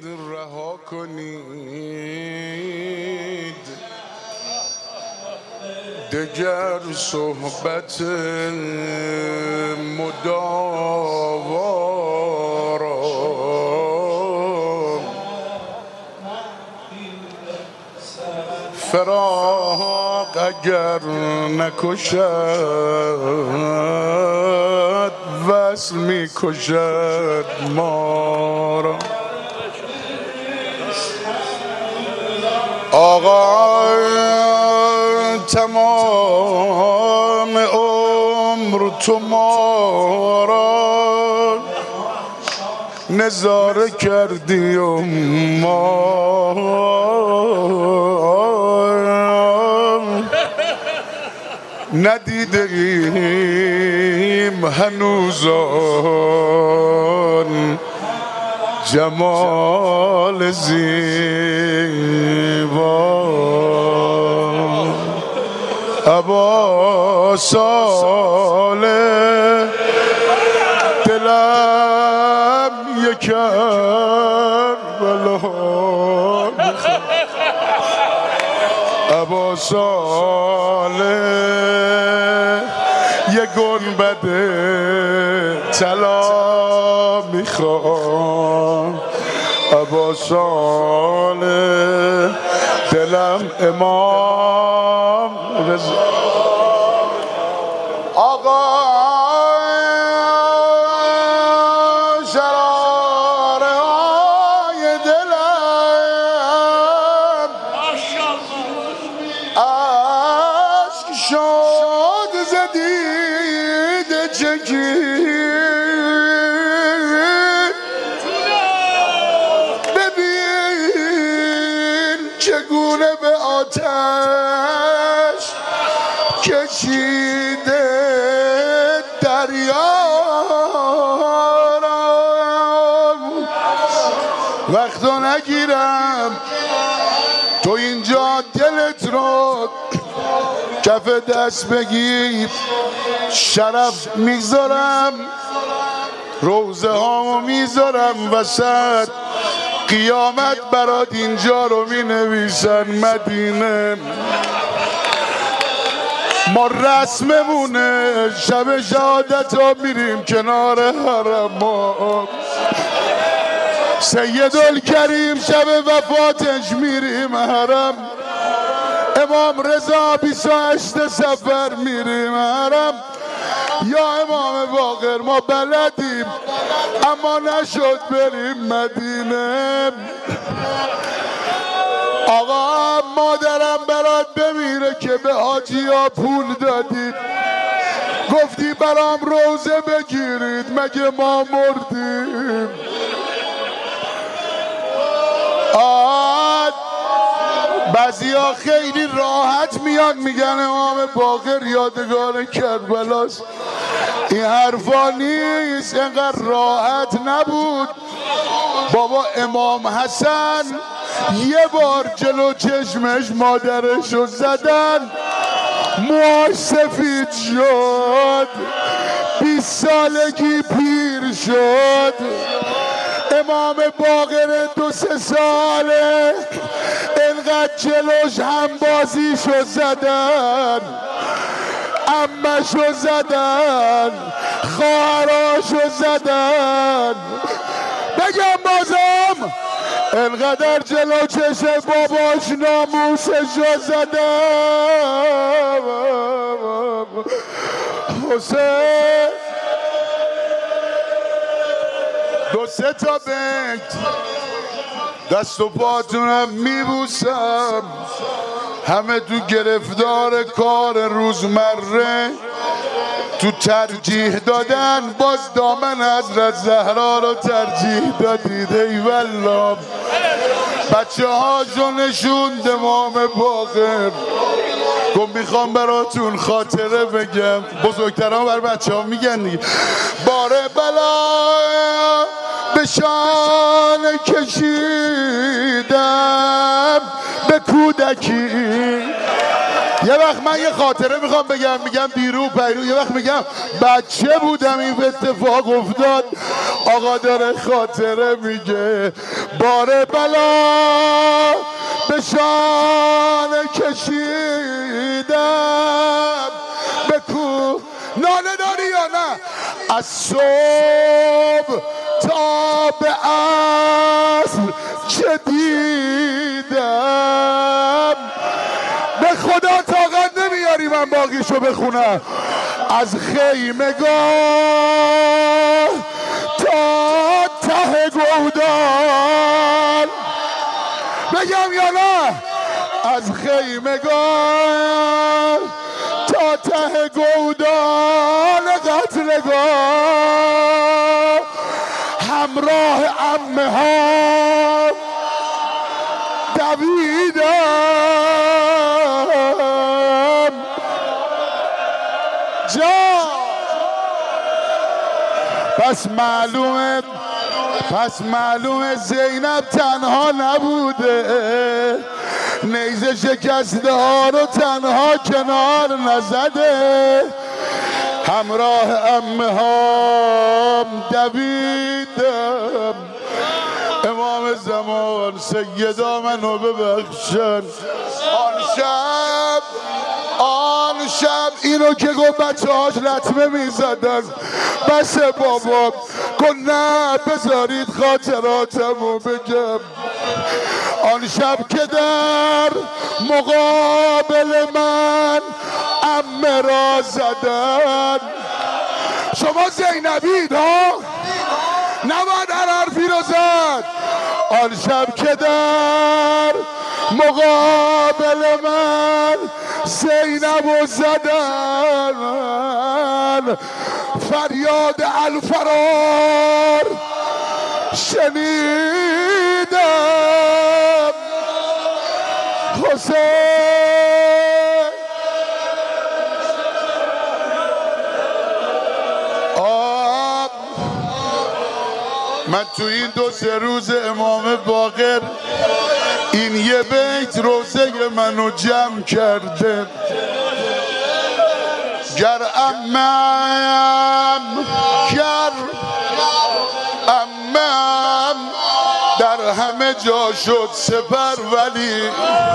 رها کنید دگر صحبت مداوا را فراق اگر نکشد وصل می کشد ما را. آقا تمام عمر تو ما را نظاره کردی و ما ندیده ایم هنوز آن جمال زیبا. ابا صالح دلم یک کربلا ابا صالح یک گنبد طلا میخوام. ابا صالح دلم امام رضا. آقا شراره های دلم عشق شد زدید چکید ببین چگونه به آتش کشیده دریا را. وقتا نگیرم تو اینجا دلت رو کف دست بگیر شرف میذارم روزه هامو میذارم وسط قیامت برات اینجا رو می نویسن مدینه. ما رسممونه شب شهادت ها میریم کنار حرم سیدالکریم شب وفاتش میریم حرم. امام رضا 28 صفر میریم حرم. یا امام باقر ما بلدیم اما نشد بریم مدینه. آقا مادرم برات بمیره که به حاجی ها پول دادید گفتی برام روزه بگیرید مگه ما مردیم. بعضی ها خیلی راحت میان میگن امام باقر یادگار کربلاست. این حرفا نیست اینقدر راحت نبود. بابا امام حسن یه بار جلو چشمش مادرشو زدن موهاش سفید شد 20 سالگی پیر شد. امام باقر 2-3 ساله اینقدر جلوش همبازیشو زدن عمشو زدن خواهراشو زدن. بگم بازم اینقدر جلو چشم باباش ناموسشو زدن. حسین 2-3 تا بنت دست و پاتونم میبوسم همه تو گرفتار کار روزمره تو ترجیح دادن باز دامن حضرت زهرا رو ترجیح دادید. ای والله بچه هاشو نشوند امام باقر گم میخوام براتون خاطره بگم. بزرگتران بر بچه ها میگن دیگه. باره بلا به شان کشیدم به کودکی یه وقت من یه خاطره میخوام بگم، میگم دیرو پیرو، یه وقت میگم بچه بودم این اتفاق افتاد. آقا داره خاطره میگه بار بلا به شانه کشیدم به کو. ناله داری یا نه؟ از صبح تا به عصر چه دیدم، به خدا طاقت نمیاری من باقیشو بخونم. از خیمگاه تا ته گودال، بگم یا نه؟ از خیمگاه تا ته گودال قتلگاه، همراه عمه ها دویدم. پس معلومه زینب تنها نبوده، نیزه شکسته ها رو تنها کنار نزده، همراه عمه ها دویدم. امام زمان سیدا منو ببخشن. آن شب اینو که گفت بچه هاش لطمه میزدن، بس بابا کن نه بذارید خاطراتمو بگم. آن شب که در مقابل من عمه را زدن. شما زینبید ها؟ نباید هر حرفی رو زد. آن شب که در مقابل من زینب رو زدن، فریاد الفرار شنیدم. حسین من تو این 2-3 روز امام باقر این یه بیت روزه منو جمع کرده. گر امم در همه جا شد سپر، ولی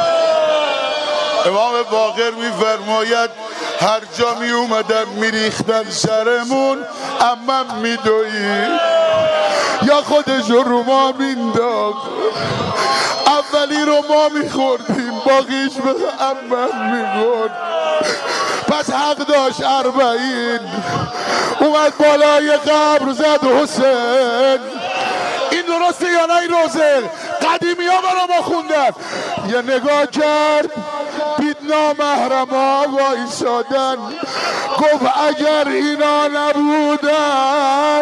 امام باقر میفرماید هر جا می اومدن میریختن سرمون امم میدوید، یا خودش رو ما مینداخت. اولی رو ما میخوردیم، باقیش به امم میخورد. پس حق داشت 40 اومد بالای قبر زد حسین. این درسته یا نه؟ این روزه قدیمی ها برا ما خوندن. یه نگاه کرد دید نامحرما وایسادن، گفت اگر اینا نبودن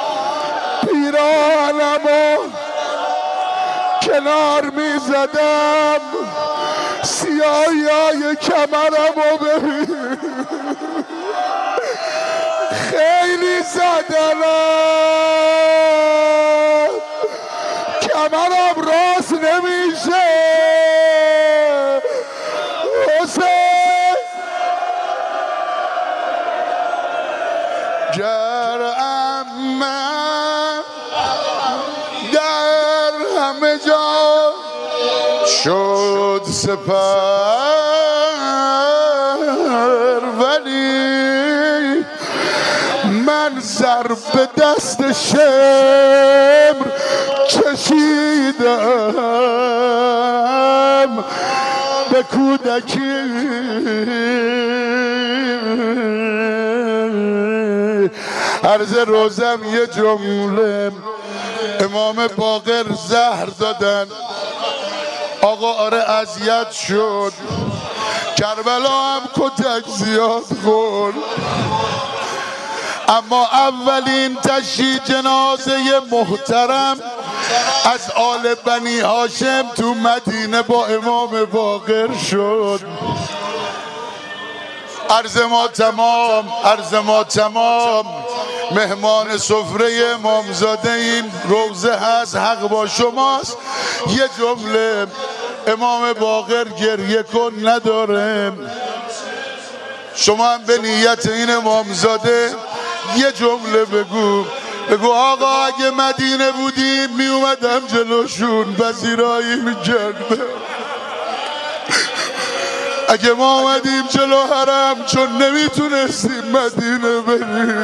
پیرانمو کنار میزدم، سیاهی کمرمو ببین خیلی زدنم، کمرم راست نمیشه. حسین گر امم در همه جا شد سپر، ولی من ضرب دست شمر کشیدم به کودکی. عرض روزم یه جمله، امام باقر زهر دادن. آقا آره اذیت شد، کربلا هم کتک زیاد خورد، اما اولین تشییع جنازه محترم از آل بنی هاشم تو مدینه با امام باقر شد. عرض ما تمام مهمان سفره امامزاده این روزه هست، حق با شماست. یه جمله، امام باقر گریه کن نداره، شما هم به نیت این امامزاده یه جمله بگو آقا اگه مدینه بودیم می اومدم جلوشون پذیرایی میکردم. اگه ما اومدیم جلو حرم چون نمیتونستیم مدینه بریم.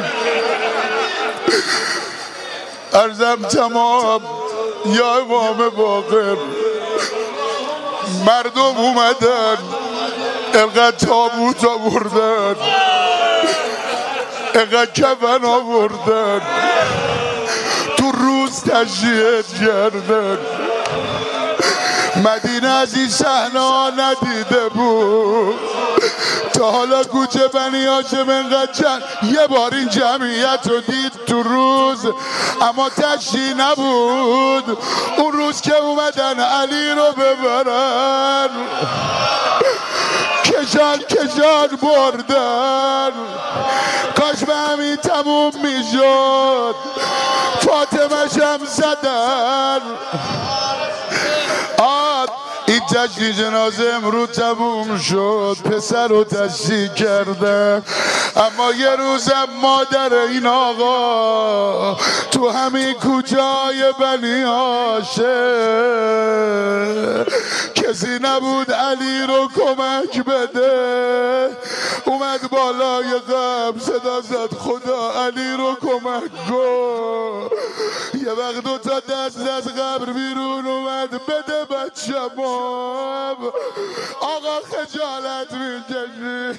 عرضم تمام یا امام باقر، مردم اومدن اینقدر تابوت آوردن، اینقدر کفن آوردن، تو روز تشییع کردن. مدینه از این صحنه ندیده بود تا حالا. کوچه بنی هاشم اینقدر چند یه بار این جمعیت رو دید تو روز، اما تشییع نبود. اون روز که اومدن علی رو ببرن کشان بردن. کاش به همین تموم میشد، فاطمه شم زدن. این تشییع جنازه امروز تموم شد، پسر رو تشییع کرده، اما یه روزم مادر این آقا تو همین کوچه های بنی هاشم کسی نبود علی رو کمک بده. اومد بالای قبر صدا زد خدا علی رو کمک کن. یه وقت دو تا دست از قبر بیرون اومد بده بچه‌م. آقا خجالت میکشی،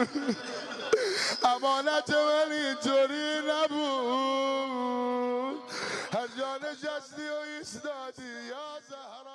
امانت من اینطوری نبود. هر جا نشستی و ایستادی یا زهرا.